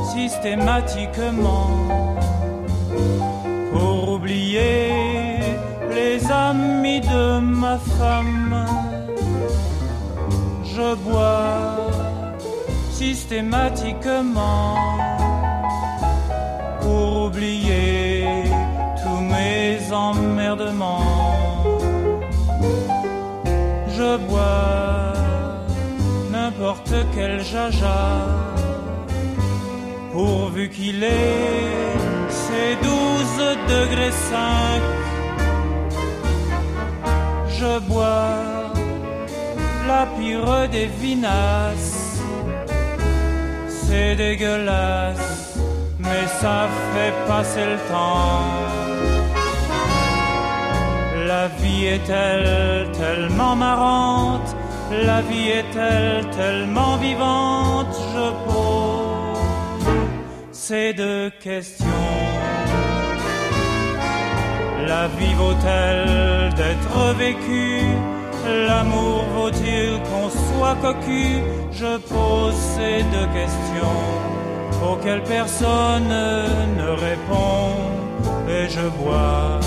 systématiquement pour oublier les amis de ma femme. Je bois systématiquement pour oublier tous mes emmerdements. Je bois n'importe quel jaja, pourvu qu'il ait ses 12 degrés 5. Je bois la pire des vinasses, c'est dégueulasse, mais ça fait passer le temps. La vie est-elle tellement marrante, la vie est-elle tellement vivante, je pose ces deux questions. La vie vaut-elle d'être vécue? L'amour vaut-il qu'on soit cocu? Je pose ces deux questions auxquelles personne ne répond, et je bois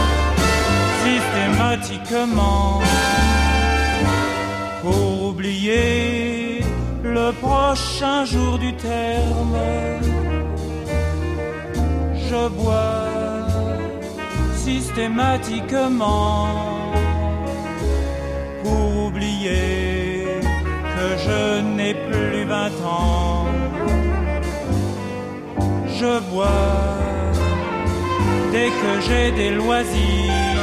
systématiquement pour oublier le prochain jour du terme. Je bois systématiquement pour oublier que je n'ai plus 20 ans. Je bois dès que j'ai des loisirs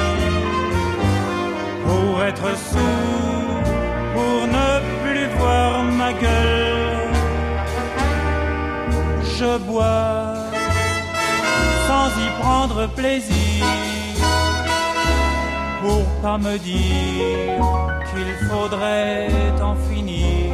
pour être sourd, pour ne plus voir ma gueule. Je bois sans y prendre plaisir, pour pas me dire qu'il faudrait en finir.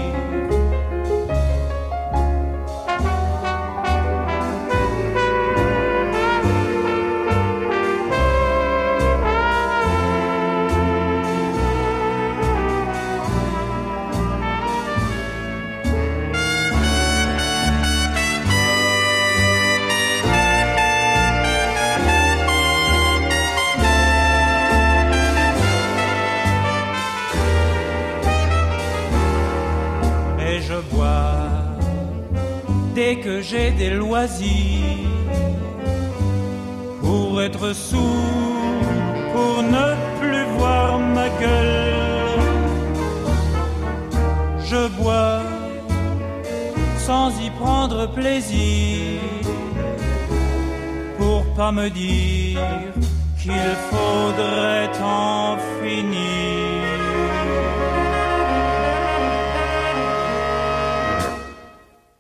Dès que j'ai des loisirs, pour être sourd, pour ne plus voir ma gueule. Je bois sans y prendre plaisir, pour pas me dire qu'il faudrait